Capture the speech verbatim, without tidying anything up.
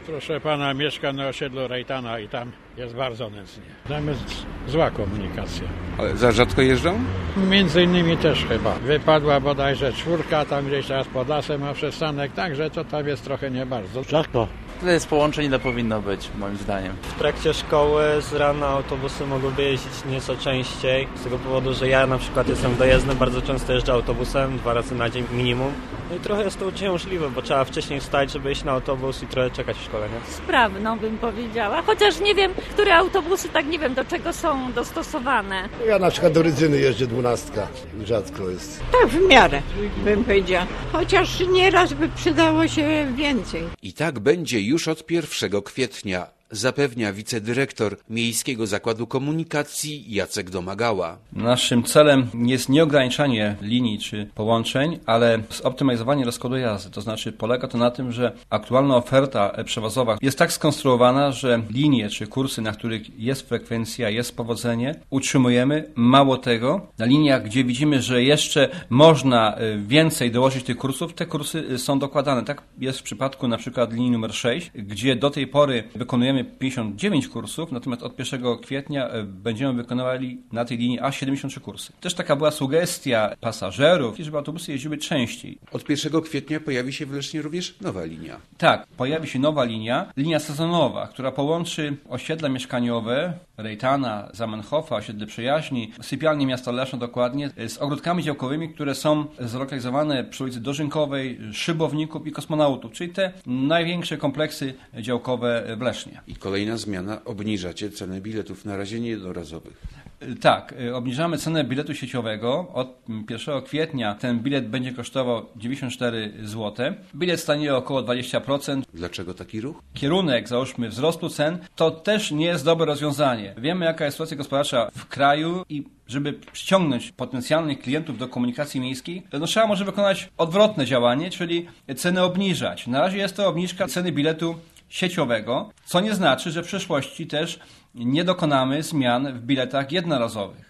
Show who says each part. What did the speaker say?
Speaker 1: Proszę pana, mieszkam na osiedlu Rejtana i tam jest bardzo nędznie. Tam jest zła komunikacja.
Speaker 2: Ale za rzadko jeżdżą?
Speaker 1: Między innymi też chyba. Wypadła bodajże czwórka, tam gdzieś teraz pod lasem ma przystanek, także to tam jest trochę nie bardzo.
Speaker 3: Rzadko.
Speaker 4: Tyle z połączeń ile powinno być, moim zdaniem.
Speaker 5: W trakcie szkoły z rana autobusy mogłyby jeździć nieco częściej, z tego powodu, że ja na przykład jestem dojezdny, bardzo często jeżdżę autobusem, dwa razy na dzień minimum. No i trochę jest to uciążliwe, bo trzeba wcześniej wstać, żeby iść na autobus i trochę czekać w szkole, nie?
Speaker 6: Sprawną bym powiedziała, chociaż nie wiem, które autobusy tak nie wiem do czego są dostosowane.
Speaker 7: Ja na przykład do Rydzyny jeżdżę dwunastka, rzadko jest.
Speaker 8: Tak, w miarę bym powiedziała, chociaż nieraz by przydało się więcej.
Speaker 2: I tak będzie już od pierwszego kwietnia, zapewnia wicedyrektor Miejskiego Zakładu Komunikacji Jacek Domagała.
Speaker 9: Naszym celem jest nie ograniczanie linii czy połączeń, ale zoptymalizowanie rozkładu jazdy. To znaczy polega to na tym, że aktualna oferta przewozowa jest tak skonstruowana, że linie czy kursy, na których jest frekwencja, jest powodzenie, utrzymujemy. Mało tego, na liniach, gdzie widzimy, że jeszcze można więcej dołożyć tych kursów, te kursy są dokładane. Tak jest w przypadku na przykład linii numer sześć, gdzie do tej pory wykonujemy pięćdziesiąt dziewięć kursów, natomiast od pierwszego kwietnia będziemy wykonywali na tej linii aż siedemdziesiąt trzy kursy. Też taka była sugestia pasażerów, żeby autobusy jeździły częściej.
Speaker 2: Od pierwszego kwietnia pojawi się w Lesznie również nowa linia.
Speaker 9: Tak, pojawi się nowa linia, linia sezonowa, która połączy osiedla mieszkaniowe Rejtana, Zamenhofa, osiedle Przyjaźni, sypialnie miasta Leszna dokładnie, z ogródkami działkowymi, które są zlokalizowane przy ulicy Dożynkowej, Szybowników i Kosmonautów, czyli te największe kompleksy działkowe w Lesznie.
Speaker 2: I kolejna zmiana, obniżacie cenę biletów, na razie nie jednorazowych.
Speaker 9: Tak, obniżamy cenę biletu sieciowego. Od pierwszego kwietnia ten bilet będzie kosztował dziewięćdziesiąt cztery złote. Bilet stanie o około dwadzieścia procent.
Speaker 2: Dlaczego taki ruch?
Speaker 9: Kierunek, załóżmy, wzrostu cen, to też nie jest dobre rozwiązanie. Wiemy, jaka jest sytuacja gospodarcza w kraju i żeby przyciągnąć potencjalnych klientów do komunikacji miejskiej, no trzeba może wykonać odwrotne działanie, czyli ceny obniżać. Na razie jest to obniżka ceny biletu sieciowego, co nie znaczy, że w przyszłości też nie dokonamy zmian w biletach jednorazowych.